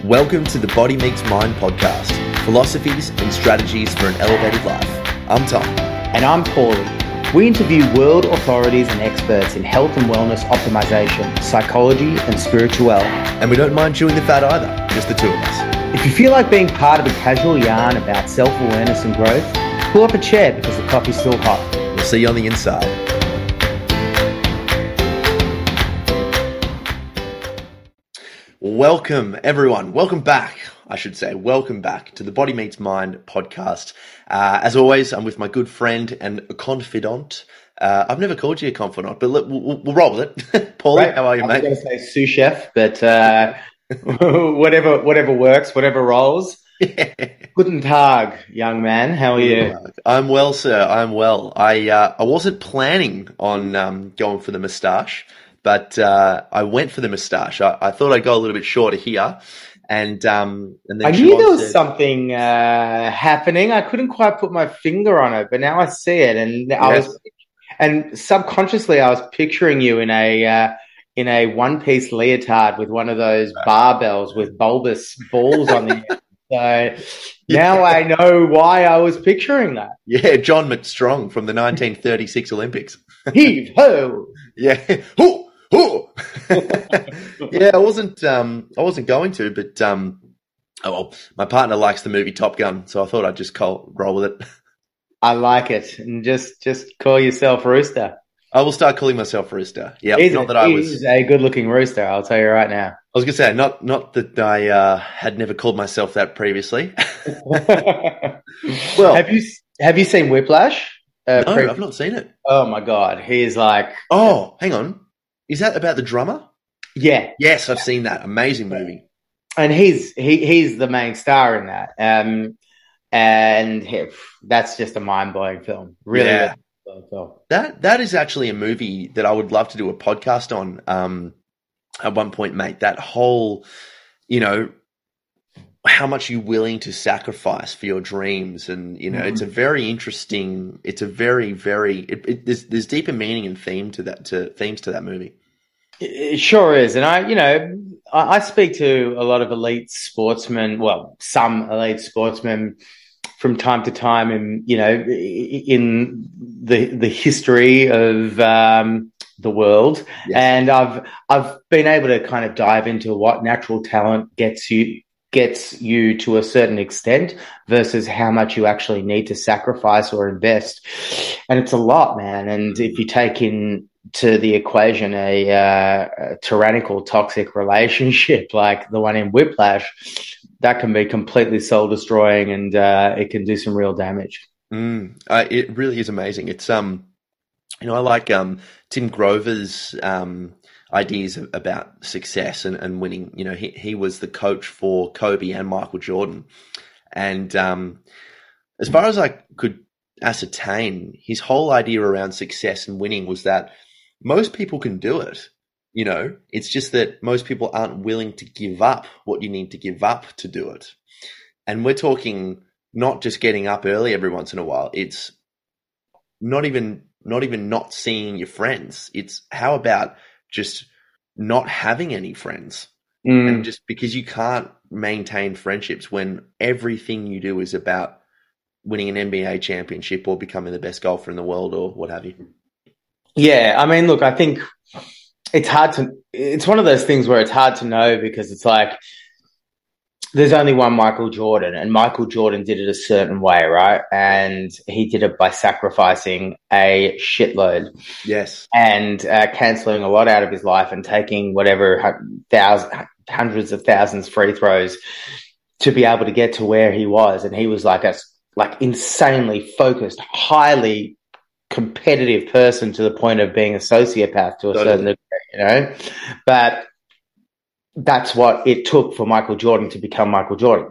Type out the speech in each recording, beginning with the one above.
Welcome to the Body Meets Mind podcast, philosophies and strategies for an elevated life. I'm Tom. And I'm Paulie. We interview world authorities and experts in health and wellness optimization, psychology and spirituality. And we don't mind chewing the fat either, just the two of us. If you feel like being part of a casual yarn about self-awareness and growth, pull up a chair because the coffee's still hot. We'll see you on the inside. Welcome, everyone. Welcome back, I should say. Welcome back to the Body Meets Mind podcast. As always, I'm with my good friend and confidant. I've never called you a confidant, but we'll roll with it. Paulie, right. How are you, mate? I was going to say sous chef, but whatever works, whatever rolls. Yeah. Guten Tag, young man. How are you? I'm well, sir. I'm well. I wasn't planning on going for the moustache, but I went for the moustache. I thought I'd go a little bit shorter here, and then I knew there was something happening. I couldn't quite put my finger on it, but now I see it, and subconsciously I was picturing you in a one-piece leotard with one of those barbells with bulbous balls on the end. So now I know why I was picturing that. Yeah, John McStrong from the 1936 Olympics. Heave ho! Yeah, hoo! Oh, yeah, I wasn't going to, but my partner likes the movie Top Gun, so I thought I'd just roll with it. I like it, and just call yourself Rooster. I will start calling myself Rooster. Yeah, he's a good-looking rooster. I'll tell you right now. I was gonna say not that I had never called myself that previously. Well, have you seen Whiplash? No, I've not seen it. Oh my God, he's like. Oh, hang on. Is that about the drummer? Yeah. Yes, I've seen that. Amazing movie. And he's the main star in that. And that's just a mind-blowing film. Really, yeah. Film. That is actually a movie that I would love to do a podcast on at one point, mate. That whole, how much you're willing to sacrifice for your dreams. And, it's a very interesting, it's a very, very, there's deeper meaning and themes to that movie. It sure is. And I speak to a lot of elite sportsmen, well, some elite sportsmen from time to time in the history of the world. Yes. And I've been able to kind of dive into what natural talent gets you to a certain extent versus how much you actually need to sacrifice or invest. And it's a lot, man. And if you take into the equation a tyrannical, toxic relationship like the one in Whiplash, that can be completely soul-destroying, and it can do some real damage. It really is amazing. It's I like Tim Grover's ideas about success and winning. He was the coach for Kobe and Michael Jordan. And as far as I could ascertain, his whole idea around success and winning was that most people can do it. It's just that most people aren't willing to give up what you need to give up to do it. And we're talking not just getting up early every once in a while. It's not even not seeing your friends. It's how about just not having any friends, and just because you can't maintain friendships when everything you do is about winning an NBA championship or becoming the best golfer in the world or what have you. Yeah. I mean, look, I think it's one of those things where it's hard to know because it's like, there's only one Michael Jordan, and Michael Jordan did it a certain way, right? And he did it by sacrificing a shitload. Yes. And cancelling a lot out of his life and taking whatever hundreds of thousands free throws to be able to get to where he was. And he was like insanely focused, highly competitive person to the point of being a sociopath to a certain degree, But that's what it took for Michael Jordan to become Michael Jordan.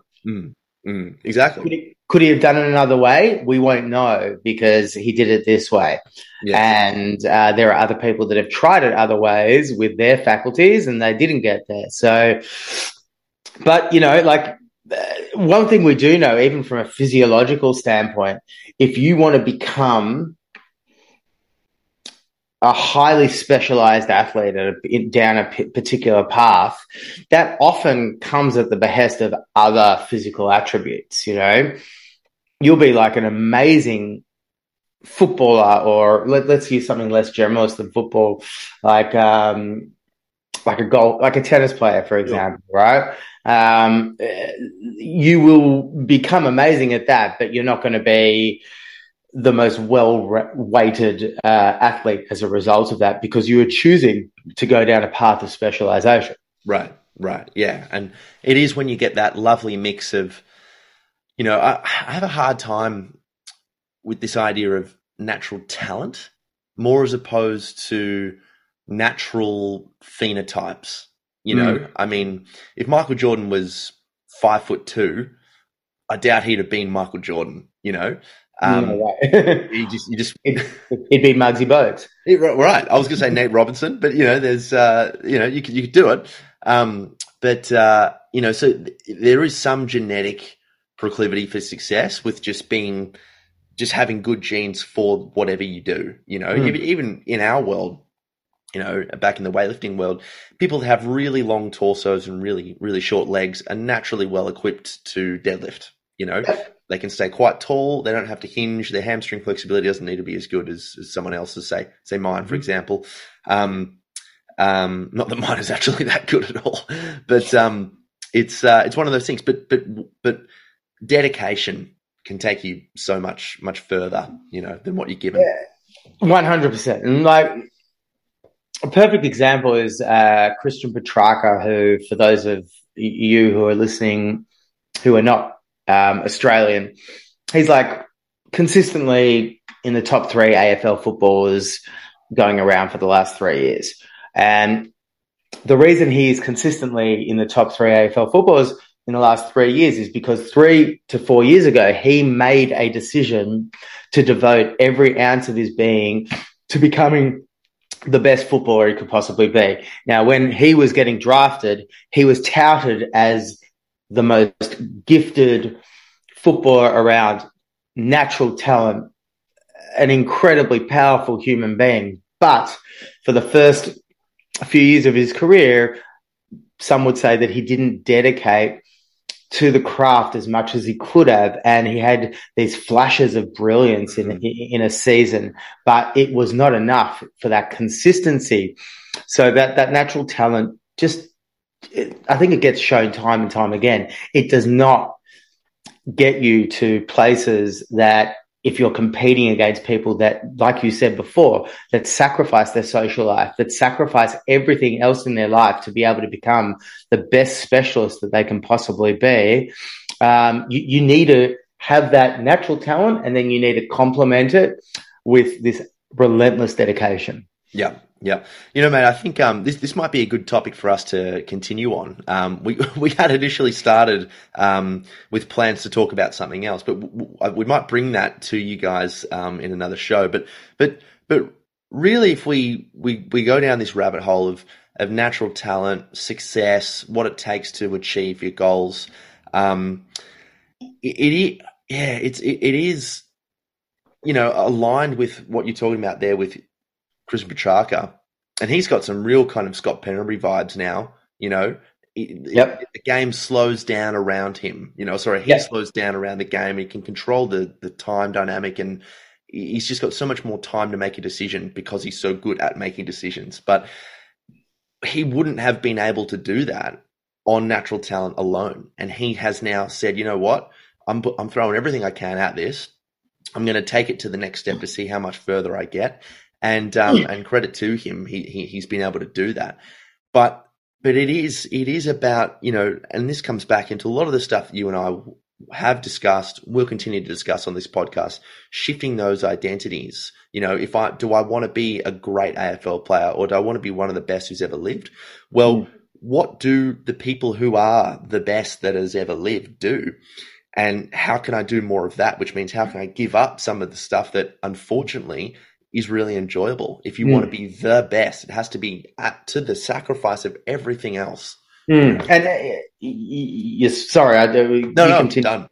Exactly. Could he have done it another way? We won't know because he did it this way. Yes. And there are other people that have tried it other ways with their faculties and they didn't get there. So, but, one thing we do know, even from a physiological standpoint, if you want to become a highly specialized athlete down a particular path, that often comes at the behest of other physical attributes. You'll be like an amazing footballer, or let's use something less generalist than football, like a tennis player, for example, right? You will become amazing at that, but you're not going to be the most well-weighted athlete as a result of that, because you are choosing to go down a path of specialization. Right, yeah. And it is when you get that lovely mix of, I have a hard time with this idea of natural talent, more as opposed to natural phenotypes. I mean, if Michael Jordan was 5'2", I doubt he'd have been Michael Jordan. No way. He'd be Muggsy Bogues. Right. I was going to say Nate Robinson, but there's you could do it. But so there is some genetic proclivity for success with just having good genes for whatever you do. Even in our world, back in the weightlifting world, people that have really long torsos and really, really short legs are naturally well equipped to deadlift. They can stay quite tall. They don't have to hinge. Their hamstring flexibility doesn't need to be as good as someone else's, say mine, for example. Not that mine is actually that good at all, but it's one of those things. But dedication can take you so much further, than what you're given. 100%. And like a perfect example is Christian Petrarca, who, for those of you who are listening who are not Australian, he's like consistently in the top 3 AFL footballers going around for the last 3 years. And the reason he's consistently in the top 3 AFL footballers in the last 3 years is because 3 to 4 years ago, he made a decision to devote every ounce of his being to becoming the best footballer he could possibly be. Now, when he was getting drafted, he was touted as the most gifted footballer around, natural talent, an incredibly powerful human being. But for the first few years of his career, some would say that he didn't dedicate to the craft as much as he could have, and he had these flashes of brilliance in a season, but it was not enough for that consistency. So that natural talent I think it gets shown time and time again. It does not get you to places that, if you're competing against people that, like you said before, that sacrifice their social life, that sacrifice everything else in their life to be able to become the best specialist that they can possibly be. You need to have that natural talent, and then you need to complement it with this relentless dedication. Yeah. Mate, I think this might be a good topic for us to continue on. We had initially started with plans to talk about something else, but we might bring that to you guys in another show. But really, if we go down this rabbit hole of natural talent, success, what it takes to achieve your goals, it is aligned with what you're talking about there with Christian Petrarca, and he's got some real kind of Scott Pendlebury vibes now. The game slows down around him. He slows down around the game. He can control the time dynamic, and he's just got so much more time to make a decision because he's so good at making decisions. But he wouldn't have been able to do that on natural talent alone. And he has now said, you know what, I'm throwing everything I can at this. I'm going to take it to the next step to see how much further I get. And credit to him, he's been able to do that. But it is about, and this comes back into a lot of the stuff that you and I have discussed, we'll continue to discuss on this podcast, shifting those identities. Do I want to be a great AFL player, or do I want to be one of the best who's ever lived? Well, what do the people who are the best that has ever lived do? And how can I do more of that? Which means, how can I give up some of the stuff that, unfortunately, is really enjoyable? If you want to be the best, it has to be to the sacrifice of everything else. And sorry, done.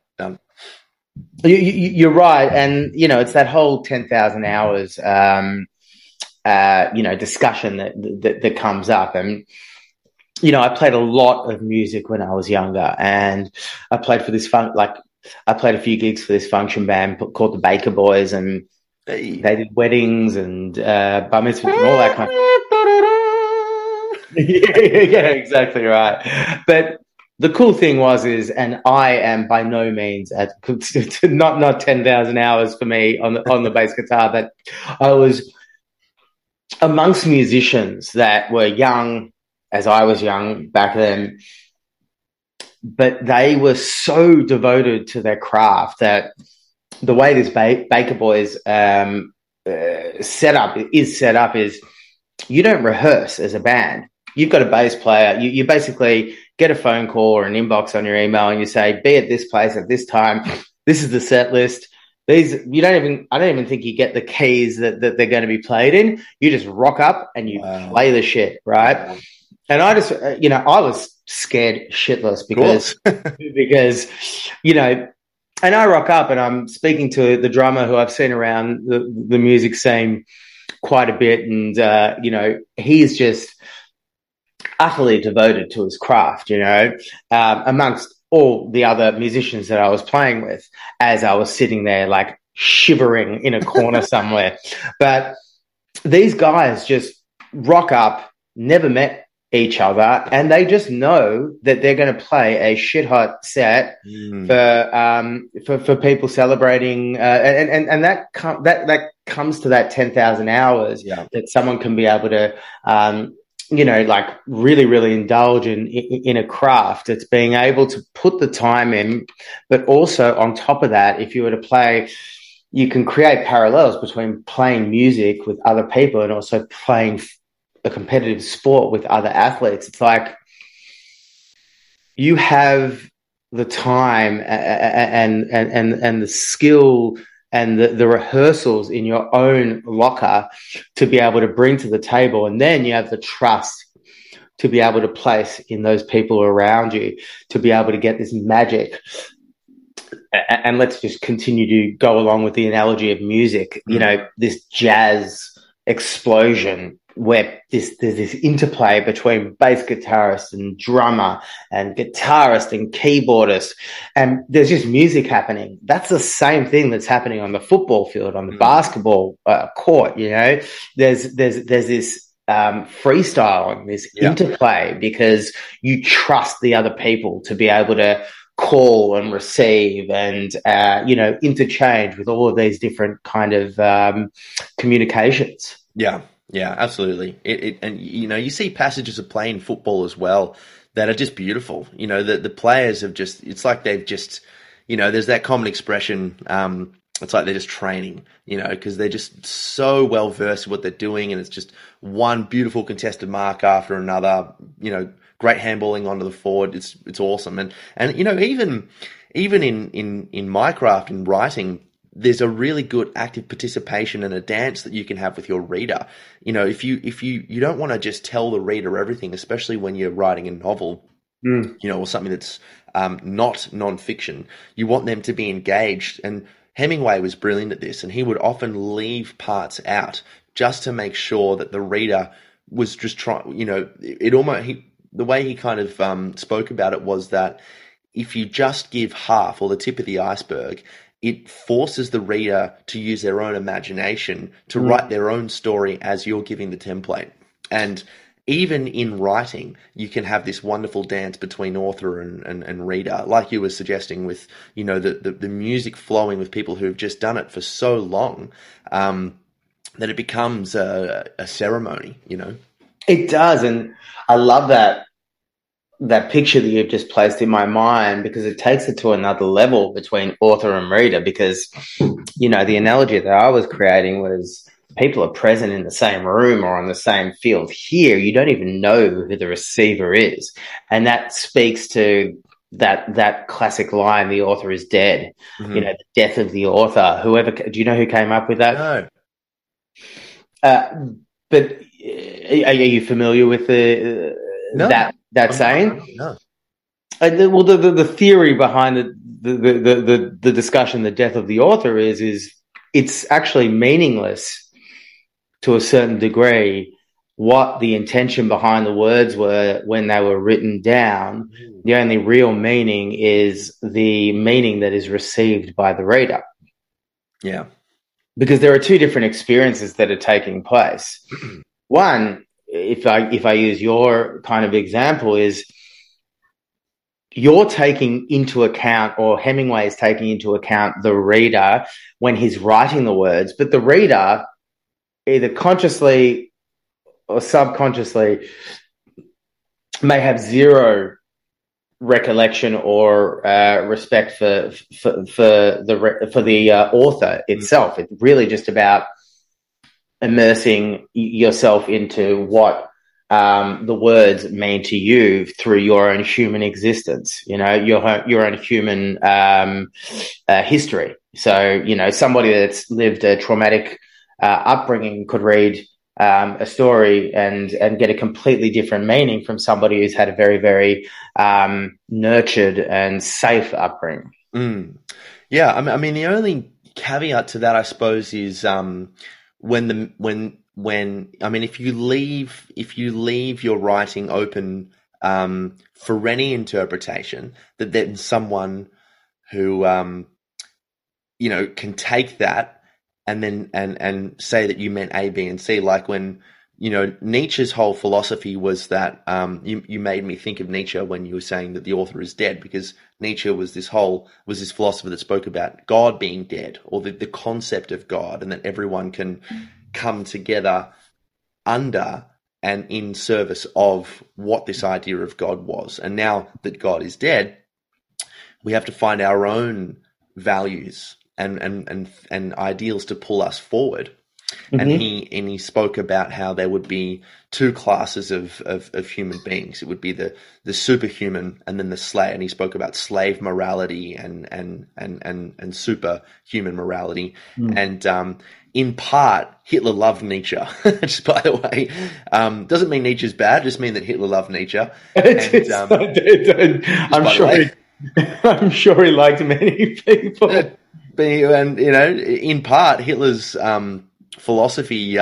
You're right, and it's that whole 10,000 hours discussion that comes up. And, I played a lot of music when I was younger, and I played for this I played a few gigs for this function band called the Baker Boys, and they did weddings and bar mitzvahs and all that kind of yeah, exactly right. But the cool thing and I am by no means at not 10,000 hours for me on the bass guitar, but I was amongst musicians that were young, as I was young back then, but they were so devoted to their craft that the way this Baker Boys set up is you don't rehearse as a band. You've got a bass player. You basically get a phone call or an inbox on your email, and you say, "Be at this place at this time. This is the set list." I don't even think you get the keys that they're going to be played in. You just rock up and you play the shit, right? Wow. And I just, I was scared shitless because, and I rock up and I'm speaking to the drummer who I've seen around the music scene quite a bit. And, he's just utterly devoted to his craft, amongst all the other musicians that I was playing with as I was sitting there like shivering in a corner somewhere. But these guys just rock up, never met each other, and they just know that they're going to play a shit hot set for people celebrating, and that comes to that 10,000 hours that someone can be able to really, really indulge in a craft. It's being able to put the time in, but also on top of that, if you were to play, you can create parallels between playing music with other people and also playing a competitive sport with other athletes. It's like you have the time and the skill and the rehearsals in your own locker to be able to bring to the table. And then you have the trust to be able to place in those people around you, to be able to get this magic. And let's just continue to go along with the analogy of music, this jazz explosion where there's this interplay between bass guitarist and drummer and guitarist and keyboardist, and there's just music happening. That's the same thing that's happening on the football field, on the basketball court. There's this freestyle, this interplay, because you trust the other people to be able to call and receive and interchange with all of these different kind of communications. Yeah, absolutely. And you see passages of playing football as well that are just beautiful. The players have just, it's like they've just, there's that common expression. It's like they're just training, because they're just so well versed in what they're doing, and it's just one beautiful contested mark after another. Great handballing onto the forward. It's awesome, and even in my craft, in writing, there's a really good active participation and a dance that you can have with your reader. If you don't want to just tell the reader everything, especially when you're writing a novel, or something that's not nonfiction, you want them to be engaged. And Hemingway was brilliant at this, and he would often leave parts out just to make sure that the reader was just trying. The way he kind of spoke about it was that if you just give half or the tip of the iceberg, it forces the reader to use their own imagination to write their own story as you're giving the template. And even in writing, you can have this wonderful dance between author and reader, like you were suggesting with, the music flowing with people who've just done it for so long, that it becomes a ceremony, It does, and I love that picture that you've just placed in my mind, because it takes it to another level between author and reader. Because, the analogy that I was creating was people are present in the same room or on the same field. Here, you don't even know who the receiver is. And that speaks to that classic line, the author is dead, the death of the author. Do you know who came up with that? No. But are you familiar with that saying? No. The theory behind the discussion, the death of the author, is it's actually meaningless to a certain degree what the intention behind the words were when they were written down. The only real meaning is the meaning that is received by the reader. Yeah. Because there are two different experiences that are taking place. One, if I use your kind of example, is you're taking into account, or Hemingway is taking into account, the reader when he's writing the words, but the reader, either consciously or subconsciously, may have zero recollection or respect for the author itself. It's really just about immersing yourself into what the words mean to you through your own human existence, your own human history. So, somebody that's lived a traumatic upbringing could read a story and get a completely different meaning from somebody who's had a very, very nurtured and safe upbringing. Yeah, I mean, the only caveat to that, I suppose, is when if you leave your writing open for any interpretation, that then someone who can take that and then and say that you meant A, B, and C. Like when Nietzsche's whole philosophy was that you made me think of Nietzsche when you were saying that the author is dead, because Nietzsche was this philosopher that spoke about God being dead, or the concept of God, and that everyone can come together under and in service of what this idea of God was. And now that God is dead, we have to find our own values and ideals to pull us forward. Mm-hmm. And he spoke about how there would be two classes of human beings. It would be the superhuman and then the slave. And he spoke about slave morality and superhuman morality. And in part, Hitler loved Nietzsche. Just by the way, doesn't mean Nietzsche's bad. Just mean that Hitler loved Nietzsche. I'm sure he liked many people. And in part, Hitler's philosophy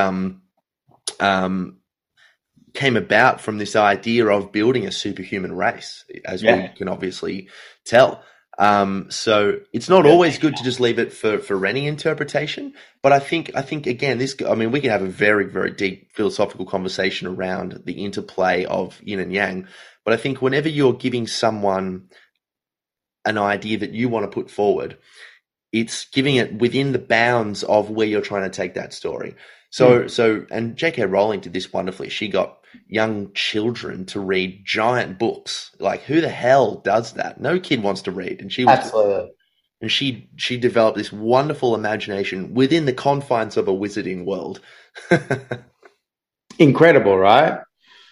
came about from this idea of building a superhuman race, as we can obviously tell. So it's not always good to just leave it for any interpretation. But I think again, we can have a very, very deep philosophical conversation around the interplay of yin and yang. But I think whenever you're giving someone an idea that you want to put forward, it's giving it within the bounds of where you're trying to take that story. And J.K. Rowling did this wonderfully. She got young children to read giant books. Like, who the hell does that? No kid wants to read. And she developed this wonderful imagination within the confines of a wizarding world. Incredible, right?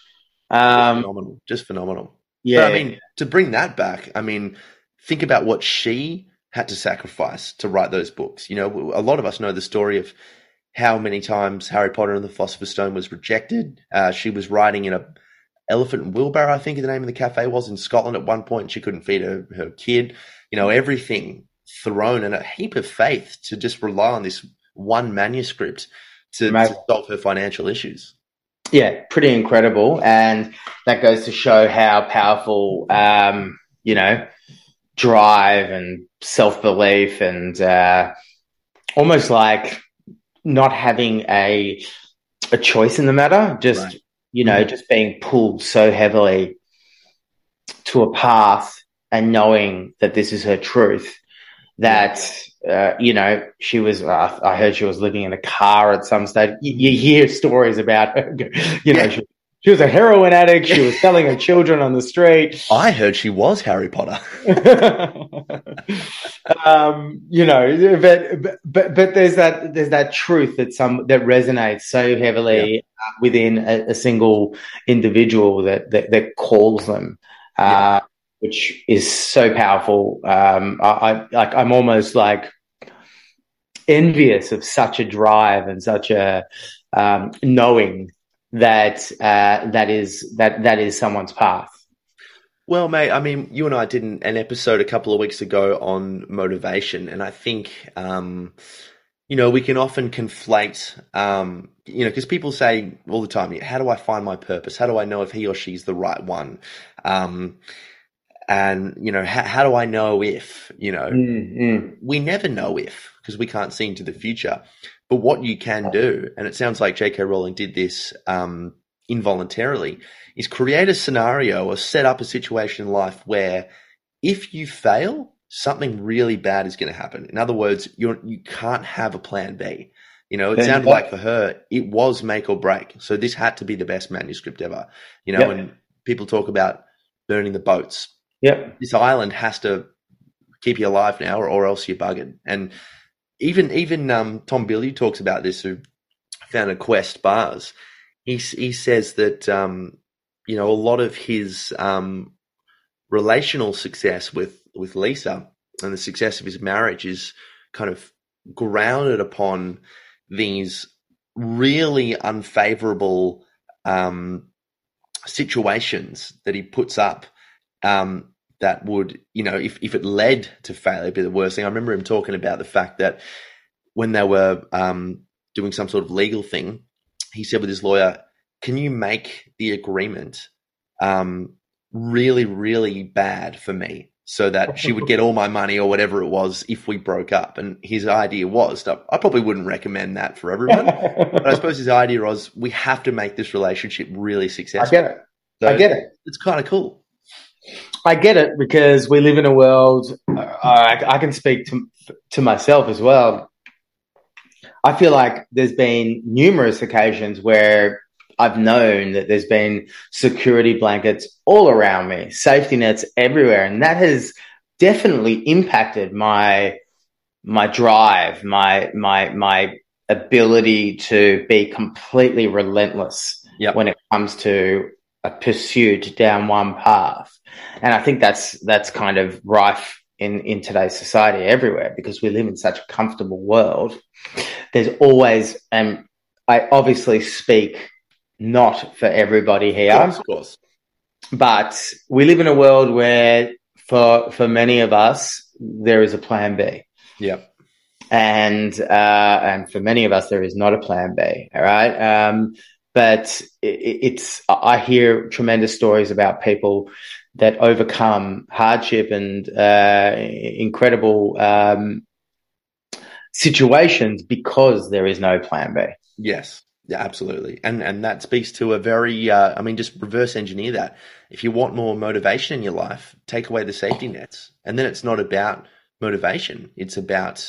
Just phenomenal. Yeah. But, to bring that back, think about what she had to sacrifice to write those books. A lot of us know the story of how many times Harry Potter and the Philosopher's Stone was rejected. She was writing in a Elephant and Wheelbarrow, I think the name of the cafe was, in Scotland at one point. She couldn't feed her kid. Everything thrown, and a heap of faith to just rely on this one manuscript to solve her financial issues. Yeah, pretty incredible. And that goes to show how powerful, drive and self-belief and almost like not having a choice in the matter, just just being pulled so heavily to a path and knowing that this is her truth, that she was I heard she was living in a car at some stage. You hear stories about her, she was a heroin addict. She was selling her children on the street. I heard she was Harry Potter. But there's that truth that resonates so heavily within a single individual that calls them, which is so powerful. I'm almost like envious of such a drive and such a knowing that is someone's path. Well, mate, you and I did an episode a couple of weeks ago on motivation, and I think we can often conflate, because people say all the time, how do I find my purpose? How do I know if he or she's the right one? And, how do I know if, we never know if, because we can't see into the future. But what you can do, and it sounds like J.K. Rowling did this involuntarily, is create a scenario or set up a situation in life where if you fail, something really bad is going to happen. In other words, you can't have a plan B. It sounded like for her, it was make or break. So this had to be the best manuscript ever. And people talk about burning the boats. Yep. This island has to keep you alive now, or else you're buggered. And even Tom Billy talks about this, who founded Quest Bars. He says that a lot of his relational success with Lisa and the success of his marriage is kind of grounded upon these really unfavorable situations that he puts up that would, if it led to failure, it'd be the worst thing. I remember him talking about the fact that when they were doing some sort of legal thing, he said with his lawyer, can you make the agreement really, really bad for me so that she would get all my money or whatever it was if we broke up? And his idea was, I probably wouldn't recommend that for everyone, but I suppose his idea was, we have to make this relationship really successful. I get it. I get it. It's kind of cool. I get it, because we live in a world, I can speak to myself as well. I feel like there's been numerous occasions where I've known that there's been security blankets all around me, safety nets everywhere. And that has definitely impacted my drive, my ability to be completely relentless when it comes to a pursuit down one path. And I think that's kind of rife in today's society everywhere, because we live in such a comfortable world. There's always, and I obviously speak not for everybody here, of course, but we live in a world where for many of us, there is a plan B. Yep. And for many of us, there is not a plan B. All right. But I hear tremendous stories about people that overcome hardship and incredible situations because there is no plan B. Yes. Yeah, absolutely. And that speaks to a very, just reverse engineer that. If you want more motivation in your life, take away the safety nets. And then it's not about motivation. It's about,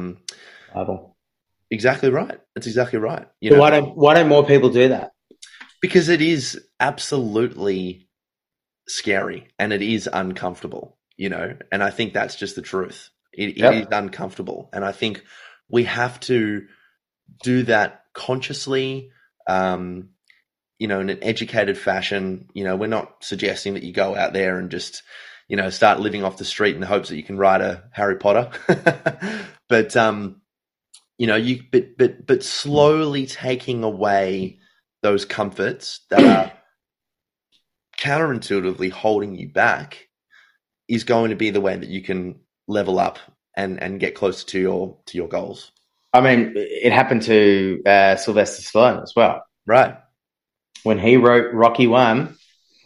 exactly right. That's exactly right. So why don't more people do that? Because it is absolutely scary and it is uncomfortable, and I think that's just the truth. It is uncomfortable. And I think we have to do that consciously, in an educated fashion. We're not suggesting that you go out there and just, start living off the street in the hopes that you can write a Harry Potter. But, but slowly taking away those comforts that are counterintuitively holding you back is going to be the way that you can level up and get closer to your goals. I mean, it happened to Sylvester Stallone as well. Right. When he wrote Rocky 1,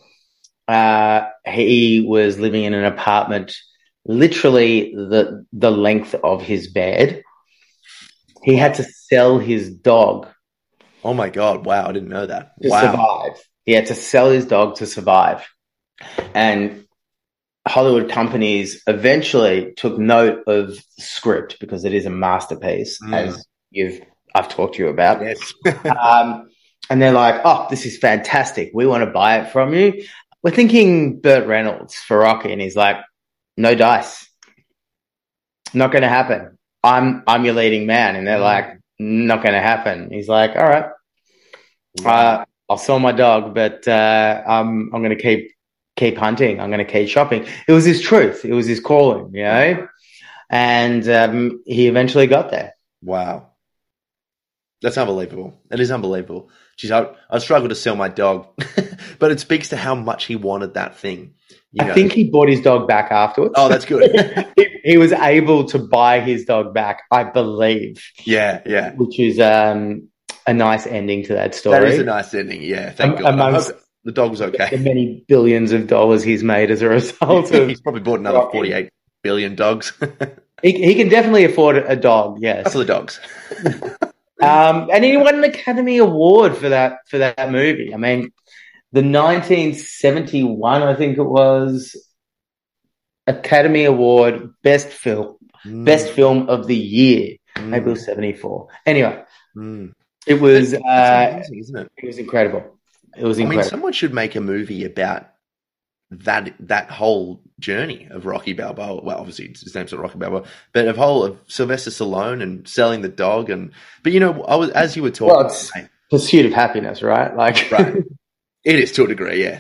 he was living in an apartment literally the length of his bed. He had to sell his dog. Oh my God. Wow. I didn't know that. To survive. He had to sell his dog to survive. And Hollywood companies eventually took note of the script because it is a masterpiece, as I've talked to you about. Yes. And they're like, oh, this is fantastic. We want to buy it from you. We're thinking Burt Reynolds for Rocky. And he's like, no dice. Not going to happen. I'm your leading man. And they're like, not going to happen. He's like, all right, I'll sell my dog, but I'm going to keep hunting. I'm going to keep shopping. It was his truth. It was his calling, and he eventually got there. Wow. That's unbelievable. It is unbelievable. Geez, I struggle to sell my dog, but it speaks to how much he wanted that thing. I think he bought his dog back afterwards. Oh, that's good. he was able to buy his dog back, I believe. Yeah. Which is a nice ending to that story. That is a nice ending, yeah. Thank God. I hope the dog was okay. The many billions of dollars he's made as a result of... He's probably bought another 48 billion dogs. He can definitely afford a dog, yes. Couple of dogs. And he won an Academy Award for that movie. I mean, the 1971, I think it was, Academy Award, Best Film of the Year. Maybe it was 74. Anyway, it was amazing, isn't it? It was incredible. It was incredible. I mean, someone should make a movie about that whole journey of Rocky Balboa. Well, obviously his name's not Rocky Balboa, but of Sylvester Stallone and selling the dog. But as you were talking, well, it's Pursuit of Happiness, right? Like, right. It is to a degree, yeah.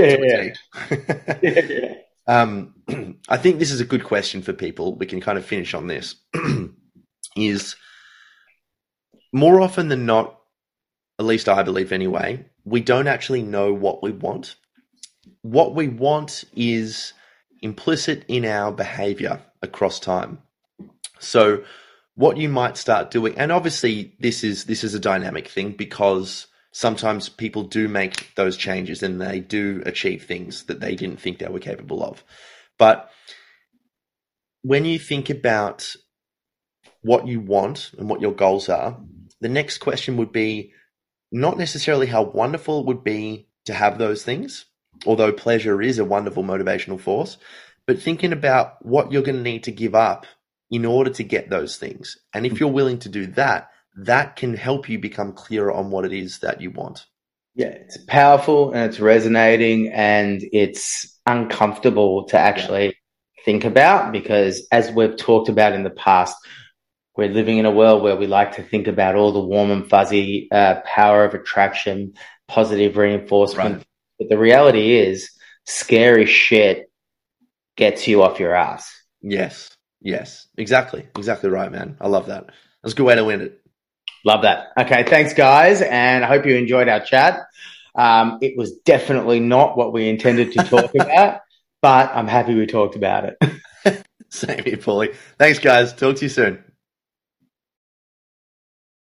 I think this is a good question for people. We can kind of finish on this. Is more often than not, at least I believe anyway, we don't actually know what we want. What we want is implicit in our behavior across time. So what you might start doing, and obviously this is a dynamic thing, because sometimes people do make those changes and they do achieve things that they didn't think they were capable of. But when you think about what you want and what your goals are, the next question would be not necessarily how wonderful it would be to have those things, although pleasure is a wonderful motivational force, but thinking about what you're going to need to give up in order to get those things. And if you're willing to do that, that can help you become clearer on what it is that you want. Yeah, it's powerful and it's resonating and it's uncomfortable to actually think about, because as we've talked about in the past, we're living in a world where we like to think about all the warm and fuzzy power of attraction, positive reinforcement. Right. But the reality is scary shit gets you off your ass. Yes. Exactly right, man. I love that. That's a good way to win it. Love that. Okay, thanks, guys, and I hope you enjoyed our chat. It was definitely not what we intended to talk about, but I'm happy we talked about it. Same here, Paulie. Thanks, guys. Talk to you soon.